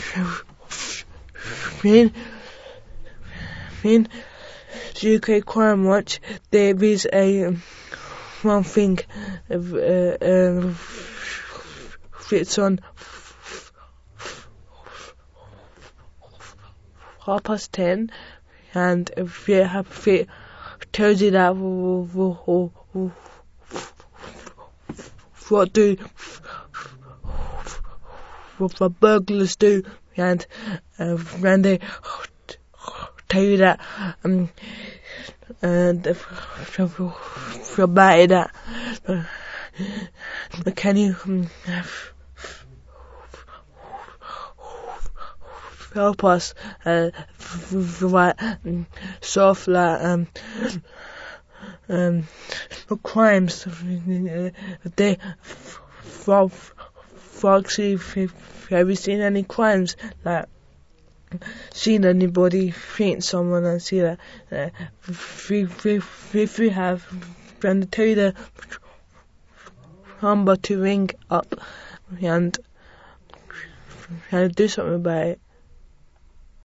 in UK Crime Watch, there is one thing fits on 10:30, and it tells you that what the burglars do, and they tell you that about it, that can you help us write stuff like crimes. They Foxy, have you seen any crimes? Like, seen anybody faint someone and see that? If you have, then tell you the number to ring up and do something about it.